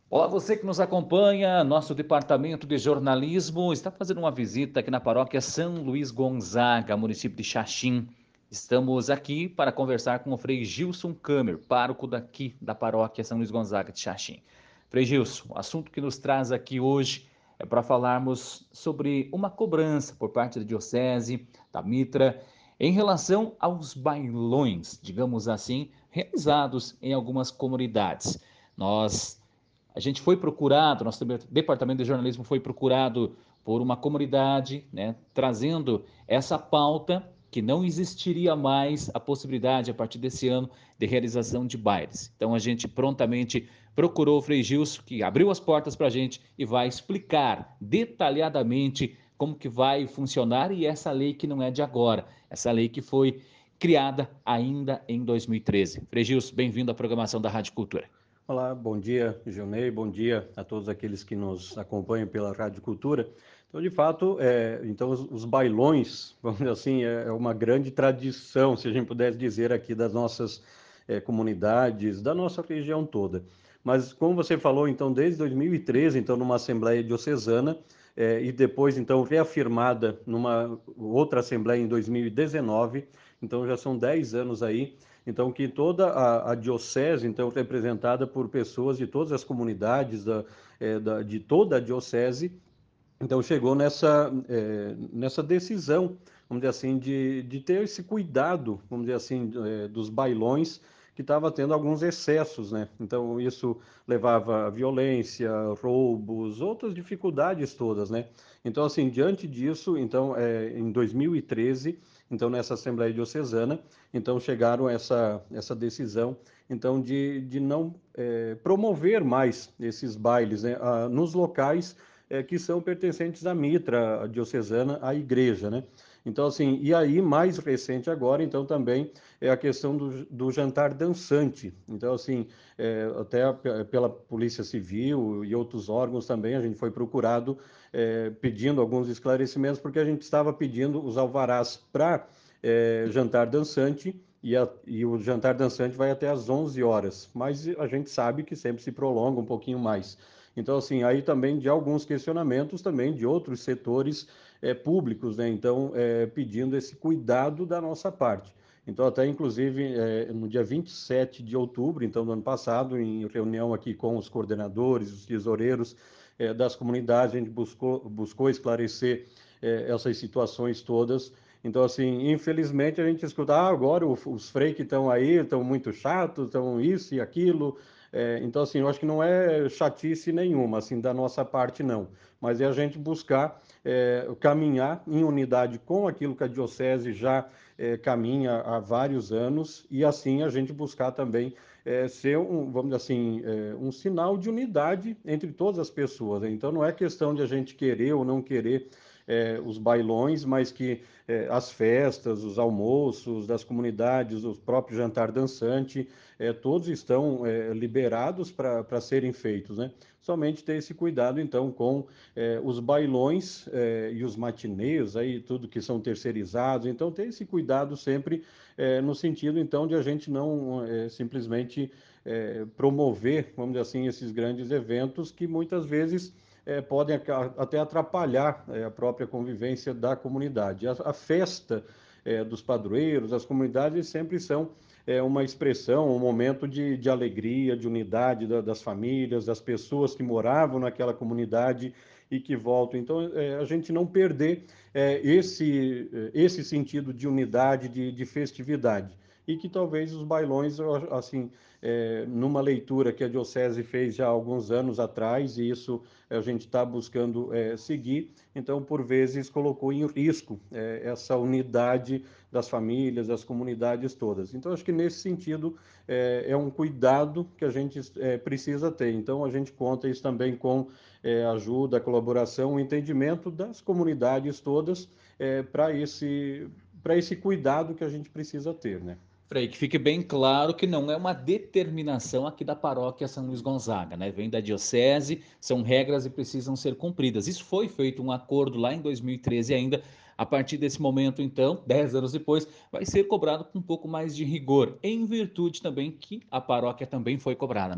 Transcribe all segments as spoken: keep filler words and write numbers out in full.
Olá, você que nos acompanha, nosso departamento de jornalismo está fazendo uma visita aqui na paróquia São Luís Gonzaga, município de Xaxim. Estamos aqui para conversar com o Frei Gilson Câmer, pároco daqui da paróquia São Luís Gonzaga de Xaxim. Frei Gilson, o assunto que nos traz aqui hoje é para falarmos sobre uma cobrança por parte da Diocese, da Mitra, em relação aos bailões, digamos assim, realizados em algumas comunidades. Nós a gente foi procurado, nosso departamento de jornalismo foi procurado por uma comunidade, né, trazendo essa pauta que não existiria mais a possibilidade, a partir desse ano, de realização de bailes. Então a gente prontamente procurou o Frei Gilson, que abriu as portas para a gente e vai explicar detalhadamente como que vai funcionar e essa lei que não é de agora, essa lei que foi criada ainda em dois mil e treze. Frei Gilson, bem-vindo à programação da Rádio Cultura. Olá, bom dia, Gilney, bom dia a todos aqueles que nos acompanham pela Rádio Cultura. Então, de fato, é, então os, os bailões, vamos dizer assim, é, é uma grande tradição, se a gente pudesse dizer aqui das nossas é, comunidades, da nossa região toda. Mas, como você falou, então, desde dois mil e treze, então, numa Assembleia Diocesana, é, e depois, então, reafirmada numa outra Assembleia em dois mil e dezenove, então já são dez anos aí, então, que toda a, a diocese, então, representada por pessoas de todas as comunidades da, é, da, de toda a diocese, então chegou nessa, é, nessa decisão, vamos dizer assim, de, de ter esse cuidado, vamos dizer assim, é, dos bailões, que estava tendo alguns excessos, né? Então isso levava a violência, roubos, outras dificuldades todas, né? Então assim, diante disso, então é, em dois mil e treze, então nessa Assembleia Diocesana, então chegaram a essa essa decisão, então de, de não é, promover mais esses bailes, né? Ah, nos locais é, que são pertencentes à Mitra à diocesana, à igreja, né? Então, assim, e aí, mais recente agora, então, também é a questão do, do jantar dançante. Então, assim, é, até pela Polícia Civil e outros órgãos também, a gente foi procurado é, pedindo alguns esclarecimentos, porque a gente estava pedindo os alvarás para é, jantar dançante, e, a, e o jantar dançante vai até às onze horas, mas a gente sabe que sempre se prolonga um pouquinho mais. Então, assim, aí também de alguns questionamentos também de outros setores é, públicos, né? Então, é, pedindo esse cuidado da nossa parte. Então, até inclusive é, no dia vinte e sete de outubro, então, do ano passado, em reunião aqui com os coordenadores, os tesoureiros é, das comunidades, a gente buscou, buscou esclarecer é, essas situações todas. Então, assim, infelizmente a gente escuta, ah, agora os freis que estão aí estão muito chatos, estão isso e aquilo. É, então, assim, eu acho que não é chatice nenhuma, assim, da nossa parte, não. Mas é a gente buscar é, caminhar em unidade com aquilo que a Diocese já é, caminha há vários anos e, assim, a gente buscar também é, ser, um, vamos dizer assim, é, um sinal de unidade entre todas as pessoas. Né? Então, não é questão de a gente querer ou não querer é, os bailões, mas que é, as festas, os almoços das comunidades, o próprio jantar dançante, é, todos estão é, liberados para serem feitos, né? Somente ter esse cuidado, então, com é, os bailões é, e os matinês, aí, tudo que são terceirizados, então, ter esse cuidado sempre é, no sentido, então, de a gente não é, simplesmente é, promover, vamos dizer assim, esses grandes eventos que muitas vezes é, podem até atrapalhar é, a própria convivência da comunidade. A, a festa é, dos padroeiros, as comunidades sempre são é, uma expressão, um momento de, de alegria, de unidade da, das famílias, das pessoas que moravam naquela comunidade e que voltam. Então, é, a gente não perder é, esse, esse sentido de unidade, de, de festividade. E que talvez os bailões, assim, é, numa leitura que a Diocese fez já há alguns anos atrás, e isso a gente está buscando é, seguir, então, por vezes, colocou em risco é, essa unidade das famílias, das comunidades todas. Então, acho que nesse sentido é, é um cuidado que a gente é, precisa ter. Então, a gente conta isso também com é, ajuda, colaboração, o entendimento das comunidades todas é, para esse, para esse cuidado que a gente precisa ter, né? Frei, que fique bem claro que não é uma determinação aqui da paróquia São Luís Gonzaga, né? Vem da diocese, são regras e precisam ser cumpridas. Isso foi feito um acordo lá em dois mil e treze ainda. A partir desse momento, então, dez anos depois, vai ser cobrado com um pouco mais de rigor, em virtude também que a paróquia também foi cobrada, né, Frei?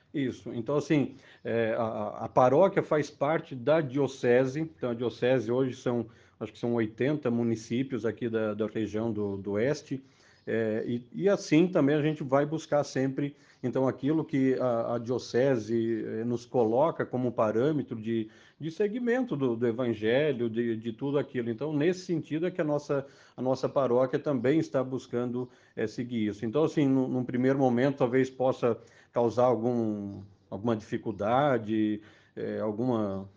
Isso. Então, assim, é, a, a paróquia faz parte da diocese. Então, a diocese hoje são, acho que são oitenta municípios aqui da, da região do, do oeste. É, e, e assim também a gente vai buscar sempre, então, aquilo que a, a diocese eh, nos coloca como parâmetro de, de segmento do, do evangelho, de, de tudo aquilo. Então, nesse sentido é que a nossa, a nossa paróquia também está buscando é, seguir isso. Então, assim, num, num primeiro momento, talvez possa causar algum, alguma dificuldade, é, alguma,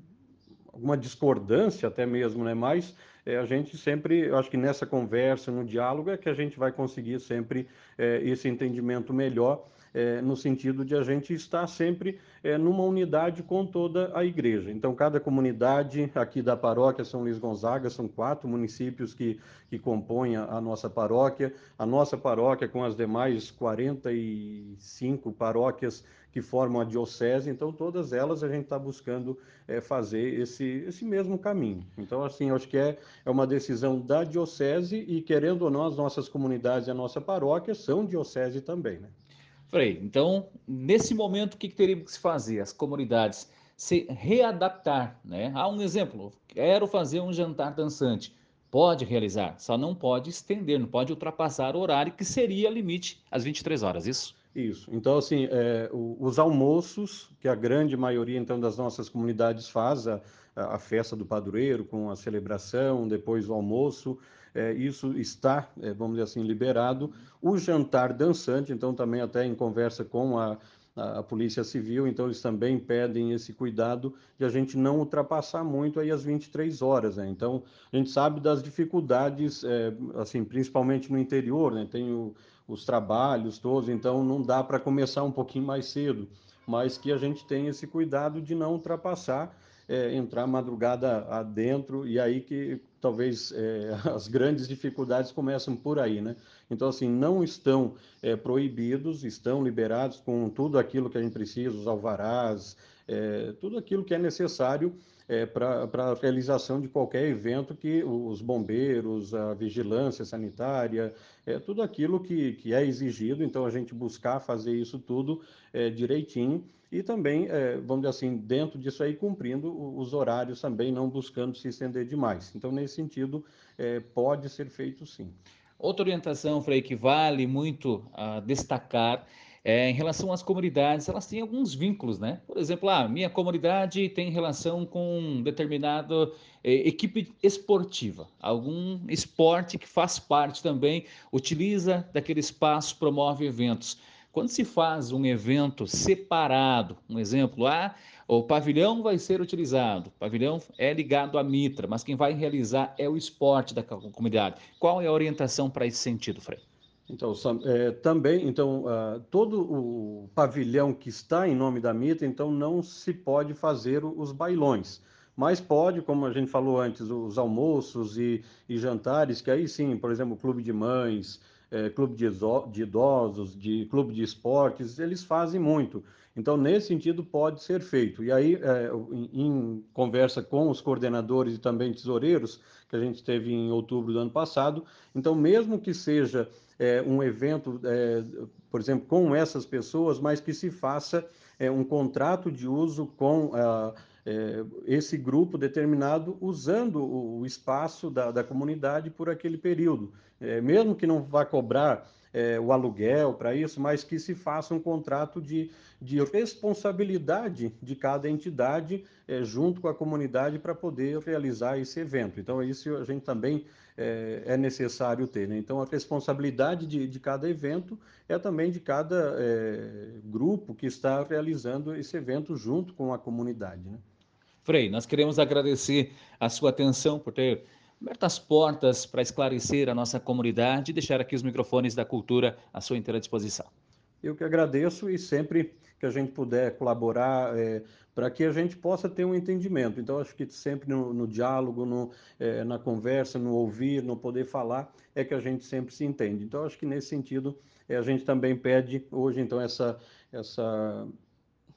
alguma discordância até mesmo, né? Mas é, a gente sempre, eu acho que nessa conversa, no diálogo, é que a gente vai conseguir sempre é, esse entendimento melhor, é, no sentido de a gente estar sempre é, numa unidade com toda a igreja. Então, cada comunidade aqui da paróquia São Luís Gonzaga, são quatro municípios que, que compõem a, a nossa paróquia. A nossa paróquia, com as demais quarenta e cinco paróquias que formam a diocese, então todas elas a gente está buscando é, fazer esse, esse mesmo caminho. Então, assim, eu acho que é, é uma decisão da diocese e, querendo ou não, as nossas comunidades e a nossa paróquia são diocese também, né? Frei, então, nesse momento, o que, que teria que se fazer? As comunidades se readaptar, né? Há um exemplo, quero fazer um jantar dançante. Pode realizar, só não pode estender, não pode ultrapassar o horário que seria limite às vinte e três horas, isso? Isso. Então, assim, é, o- os almoços, que a grande maioria, então, das nossas comunidades faz, a, a festa do padroeiro, com a celebração, depois o almoço, é, isso está, é, vamos dizer assim, liberado. O jantar dançante, então, também até em conversa com a, a, a Polícia Civil, então, eles também pedem esse cuidado de a gente não ultrapassar muito aí as vinte e três horas, né? Então, a gente sabe das dificuldades, é, assim, principalmente no interior, né? Tem o os trabalhos todos, então não dá para começar um pouquinho mais cedo, mas que a gente tenha esse cuidado de não ultrapassar, é, entrar madrugada adentro, e aí que talvez é, as grandes dificuldades começam por aí, né? Então, assim, não estão é, proibidos, estão liberados com tudo aquilo que a gente precisa, os alvarás, é, tudo aquilo que é necessário é, para a realização de qualquer evento que os bombeiros, a vigilância sanitária, é, tudo aquilo que, que é exigido, então a gente buscar fazer isso tudo é, direitinho e também, é, vamos dizer assim, dentro disso aí, cumprindo os horários também, não buscando se estender demais. Então, nesse sentido, é, pode ser feito sim. Outra orientação, Frei, que vale muito a destacar é em relação às comunidades, elas têm alguns vínculos, né? Por exemplo, a minha comunidade tem relação com determinada eh, equipe esportiva, algum esporte que faz parte também, utiliza daquele espaço, promove eventos. Quando se faz um evento separado, um exemplo, ah, o pavilhão vai ser utilizado, o pavilhão é ligado à mitra, mas quem vai realizar é o esporte da comunidade. Qual é a orientação para esse sentido, Frei? Então, Sam, é, também, então, ah, todo o pavilhão que está em nome da mitra, então não se pode fazer o- os bailões, mas pode, como a gente falou antes, os almoços e, e jantares, que aí sim, por exemplo, clube de mães, eh, clube de, exo- de idosos, de clube de esportes, eles fazem muito. Então, nesse sentido, pode ser feito. E aí, eh, em, em conversa com os coordenadores e também tesoureiros, que a gente teve em outubro do ano passado, então, mesmo que seja é, um evento, é, por exemplo, com essas pessoas, mas que se faça é, um contrato de uso com a, é, esse grupo determinado, usando o, o espaço da, da comunidade por aquele período. É, mesmo que não vá cobrar é, o aluguel para isso, mas que se faça um contrato de, de responsabilidade de cada entidade é, junto com a comunidade para poder realizar esse evento. Então, isso a gente também é, é necessário ter, né? Então, a responsabilidade de, de cada evento é também de cada é, grupo que está realizando esse evento junto com a comunidade, né? Frei, nós queremos agradecer a sua atenção por ter aberto as portas para esclarecer a nossa comunidade e deixar aqui os microfones da cultura à sua inteira disposição. Eu que agradeço e sempre que a gente puder colaborar é, para que a gente possa ter um entendimento. Então, acho que sempre no, no diálogo, no, é, na conversa, no ouvir, no poder falar, é que a gente sempre se entende. Então, acho que nesse sentido, é, a gente também pede hoje, então, essa, essa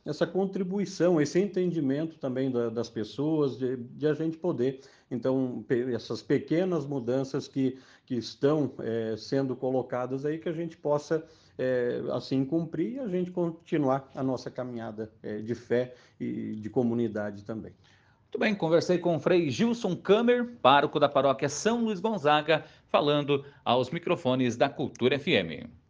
essa contribuição, esse entendimento também da, das pessoas, de, de a gente poder, então, pe essas pequenas mudanças que, que estão é, sendo colocadas aí, que a gente possa, é, assim, cumprir e a gente continuar a nossa caminhada é, de fé e de comunidade também. Muito bem, conversei com o Frei Gilson Câmer, pároco da paróquia São Luís Gonzaga, falando aos microfones da Cultura F M.